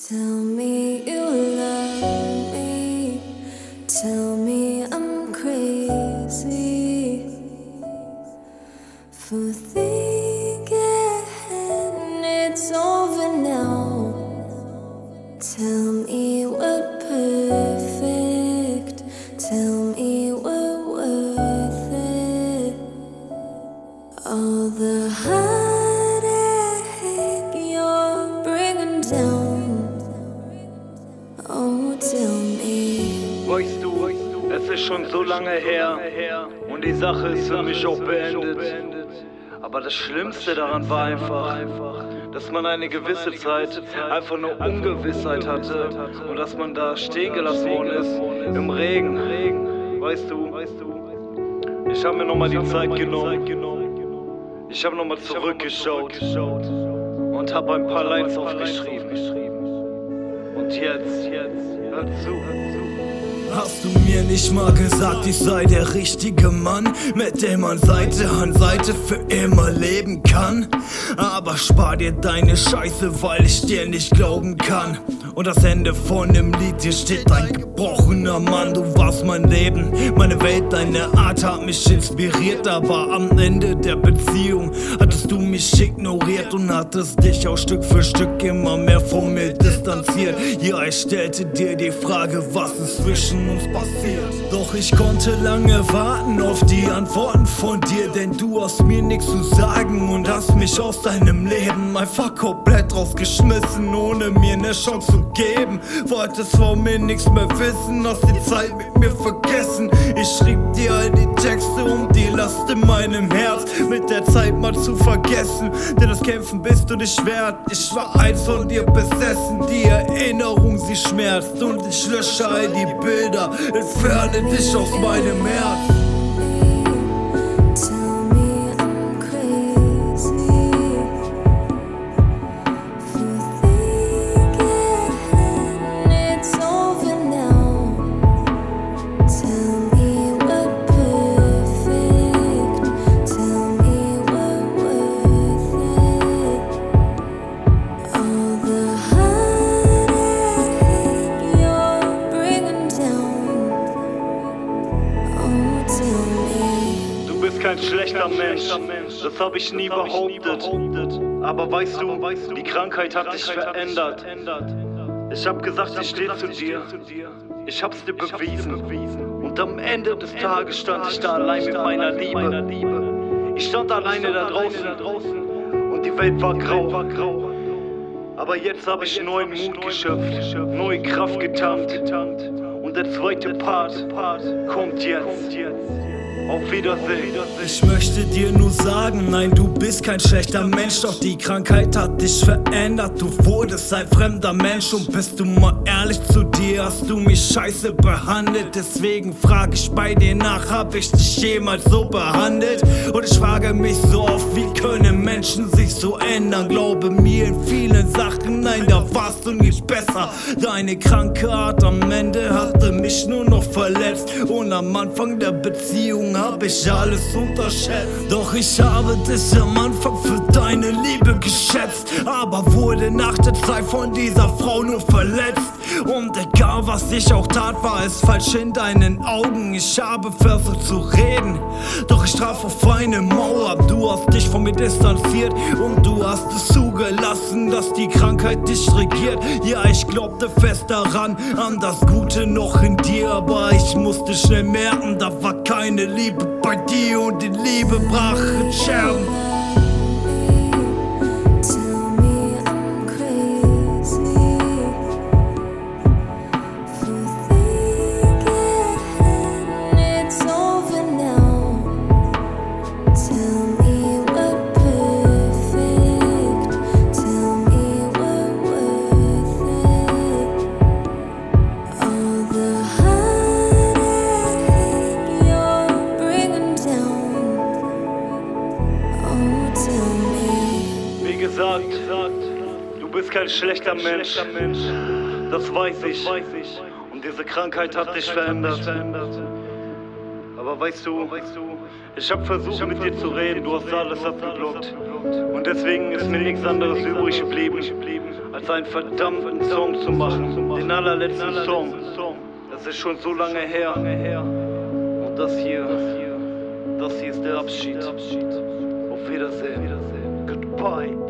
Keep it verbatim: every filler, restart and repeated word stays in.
Tell me you love me. Tell me I'm crazy for thinking it's over now. Tell me we're perfect. Tell me we're worth it. All the heartache you're bringing down. Oh, tell me. Weißt du, es ist schon so lange her und die Sache ist für mich auch beendet. Aber das Schlimmste daran war einfach, dass man eine gewisse Zeit einfach nur Ungewissheit hatte und dass man da stehen gelassen worden ist im Regen. Weißt du, ich habe mir nochmal die Zeit genommen, ich habe nochmal zurückgeschaut und habe ein paar Lines aufgeschrieben. Und jetzt, hör zu, hör zu. Hast du mir nicht mal gesagt, ich sei der richtige Mann, mit dem man Seite an Seite für immer leben kann? Aber spar dir deine Scheiße, weil ich dir nicht glauben kann. Und das Ende von dem Lied, hier steht ein gebrochener Mann. Du warst mein Leben, meine Welt, deine Art hat mich inspiriert. Aber am Ende der Beziehung hattest du mich ignoriert und hattest dich auch Stück für Stück immer mehr von mir distanziert. Ja, ich stellte dir die Frage, was ist zwischen uns passiert. Doch ich konnte lange warten auf die Antworten von dir, denn du hast mir nichts zu sagen und hast mich aus deinem Leben einfach komplett rausgeschmissen, ohne mir eine Chance zu geben. Wolltest von mir nichts mehr wissen, hast die Zeit mit mir vergessen. Ich schrieb dir all die Texte und die Last in meinem Herz mit der Zeit mal zu vergessen, denn das Kämpfen bist du nicht wert. Ich war eins von dir besessen, die Erinnerung, sie schmerzt und ich lösche all die Bilder, entferne dich aus meinem Herz. Kein schlechter Mensch, das hab ich nie behauptet. Aber weißt du, die Krankheit hat dich verändert. Ich hab gesagt, ich steh zu dir. Ich hab's dir bewiesen. Und am Ende des Tages stand ich da allein mit meiner Liebe. Ich stand alleine da draußen und die Welt war grau. Aber jetzt hab ich neuen Mut geschöpft, neue Kraft getankt. Und der zweite Part kommt jetzt. Auf Wiedersehen. Ich möchte dir nur sagen, nein, du bist kein schlechter Mensch, doch die Krankheit hat dich verändert. Du wurdest ein fremder Mensch und bist du mal ehrlich zu dir, hast du mich scheiße behandelt. Deswegen frage ich bei dir nach, hab ich dich jemals so behandelt? Und ich frage mich so oft, wie können Menschen sich so ändern? Glaube mir in vielen Sachen, nein, da warst du nicht besser. Deine kranke Art am Ende hatte mich nur noch verletzt. Und am Anfang der Beziehung hab ich alles unterschätzt. Doch ich habe dich am Anfang für deine Liebe geschätzt, aber wurde nach der Zeit von dieser Frau nur verletzt. Und egal was ich auch tat, war es falsch in deinen Augen. Ich habe versucht zu reden, doch ich traf auf eine Mauer. Du hast dich von mir distanziert und du hast es zugelassen, dass die Krankheit dich regiert. Ja, ich glaubte fest daran, an das Gute noch in dir, aber ich musste schnell merken, da war keine Liebe bei dir und die Liebe brach in Scherben. Du bist kein schlechter Mensch, das weiß ich. Und diese Krankheit hat dich verändert. Aber weißt du, ich hab versucht mit dir zu reden, du hast alles abgeblockt. Und deswegen ist mir nichts anderes übrig geblieben, als einen verdammten Song zu machen. Den allerletzten Song. Das ist schon so lange her. Und das hier, das hier ist der Abschied. Auf Wiedersehen. Goodbye.